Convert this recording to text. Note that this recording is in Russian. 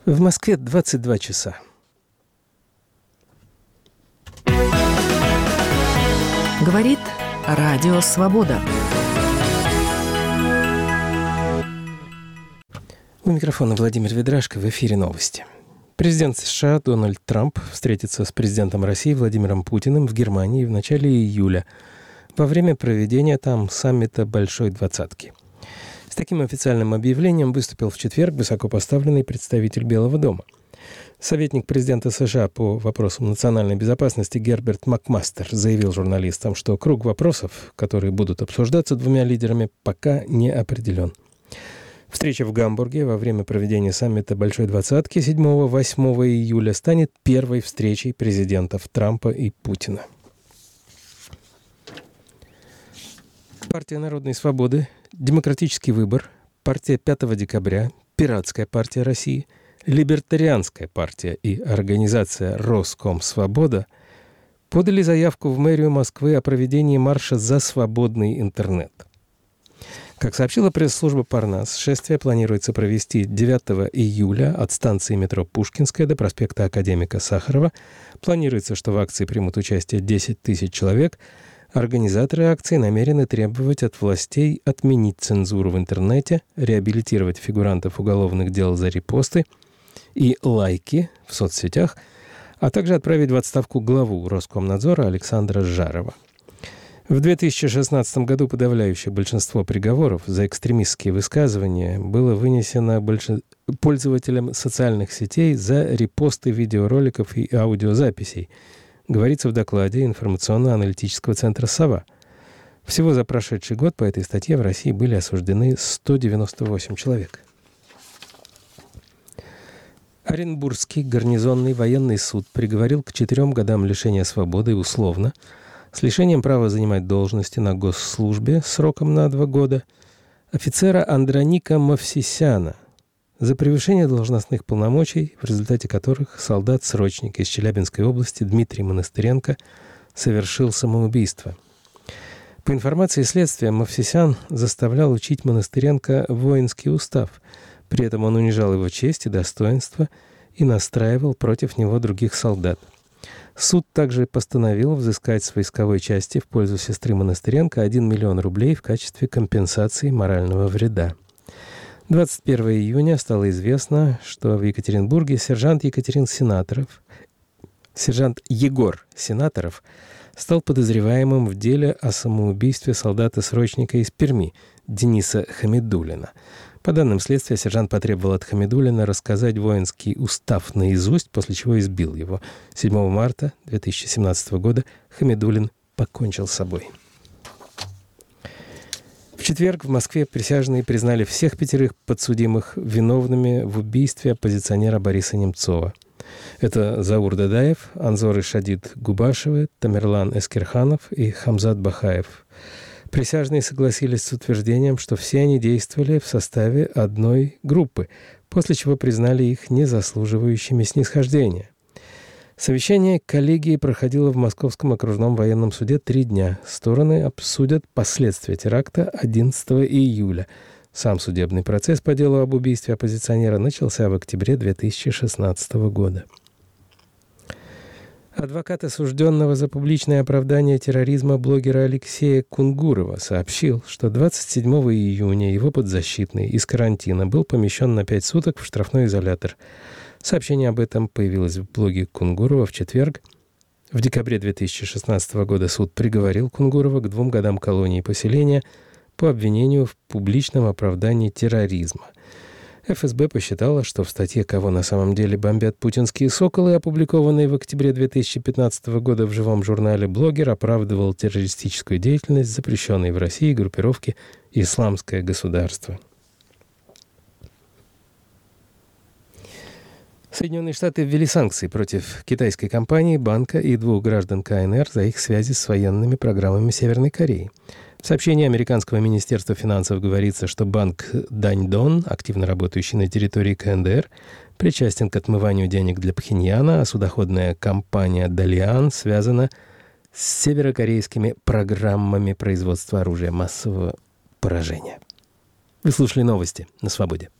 В Москве 22 часа. Говорит Радио Свобода. У микрофона Владимир Ведрашко, в эфире новости. Президент США Дональд Трамп встретится с президентом России Владимиром Путиным в Германии в начале июля во время проведения там саммита Большой Двадцатки. С таким официальным объявлением выступил в четверг высокопоставленный представитель Белого дома. Советник президента США по вопросам национальной безопасности Герберт Макмастер заявил журналистам, что круг вопросов, которые будут обсуждаться двумя лидерами, пока не определен. Встреча в Гамбурге во время проведения саммита Большой Двадцатки 7-8 июля станет первой встречей президентов Трампа и Путина. Партия Народной Свободы, Демократический выбор, партия 5 декабря, Пиратская партия России, Либертарианская партия и организация Роскомсвобода подали заявку в мэрию Москвы о проведении марша за свободный интернет. Как сообщила пресс-служба Парнас, шествие планируется провести 9 июля от станции метро Пушкинская до проспекта Академика Сахарова. Планируется, что в акции примут участие 10 тысяч человек. Организаторы акции намерены требовать от властей отменить цензуру в интернете, реабилитировать фигурантов уголовных дел за репосты и лайки в соцсетях, а также отправить в отставку главу Роскомнадзора Александра Жарова. В 2016 году подавляющее большинство приговоров за экстремистские высказывания было вынесено пользователям социальных сетей за репосты видеороликов и аудиозаписей, говорится в докладе информационно-аналитического центра «Сова». Всего за прошедший год по этой статье в России были осуждены 198 человек. Оренбургский гарнизонный военный суд приговорил к 4 годам лишения свободы условно, с лишением права занимать должности на госслужбе сроком на 2 года, офицера Андроника Мовсисяна за превышение должностных полномочий, в результате которых солдат-срочник из Челябинской области Дмитрий Монастыренко совершил самоубийство. По информации следствия, Мовсисян заставлял учить Монастыренко воинский устав. При этом он унижал его честь и достоинство и настраивал против него других солдат. Суд также постановил взыскать с войсковой части в пользу сестры Монастыренко 1 миллион рублей в качестве компенсации морального вреда. 21 июня стало известно, что в Екатеринбурге сержант Егор Сенаторов стал подозреваемым в деле о самоубийстве солдата-срочника из Перми Дениса Хамидуллина. По данным следствия, сержант потребовал от Хамидуллина рассказать воинский устав наизусть, после чего избил его. 7 марта 2017 года Хамидуллин покончил с собой. В четверг в Москве присяжные признали всех 5 подсудимых виновными в убийстве оппозиционера Бориса Немцова. Это Заур Дадаев, Анзор Ишадид Губашевы, Тамерлан Эскерханов и Хамзат Бахаев. Присяжные согласились с утверждением, что все они действовали в составе одной группы, после чего признали их незаслуживающими снисхождения. Совещание коллегии проходило в Московском окружном военном суде 3 дня. Стороны обсудят последствия теракта 11 июля. Сам судебный процесс по делу об убийстве оппозиционера начался в октябре 2016 года. Адвокат осужденного за публичное оправдание терроризма блогера Алексея Кунгурова сообщил, что 27 июня его подзащитный из карантина был помещен на 5 суток в штрафной изолятор. Сообщение об этом появилось в блоге Кунгурова в четверг. В декабре 2016 года суд приговорил Кунгурова к 2 годам колонии поселения по обвинению в публичном оправдании терроризма. ФСБ посчитала, что в статье «Кого на самом деле бомбят путинские соколы», опубликованной в октябре 2015 года в живом журнале, блогер оправдывал террористическую деятельность запрещенной в России группировки «Исламское государство». Соединенные Штаты ввели санкции против китайской компании, банка и 2 граждан КНР за их связи с военными программами Северной Кореи. В сообщении американского министерства финансов говорится, что банк Даньдон, активно работающий на территории КНДР, причастен к отмыванию денег для Пхеньяна, а судоходная компания Далиан связана с северокорейскими программами производства оружия массового поражения. Вы слушали новости на «Свободе».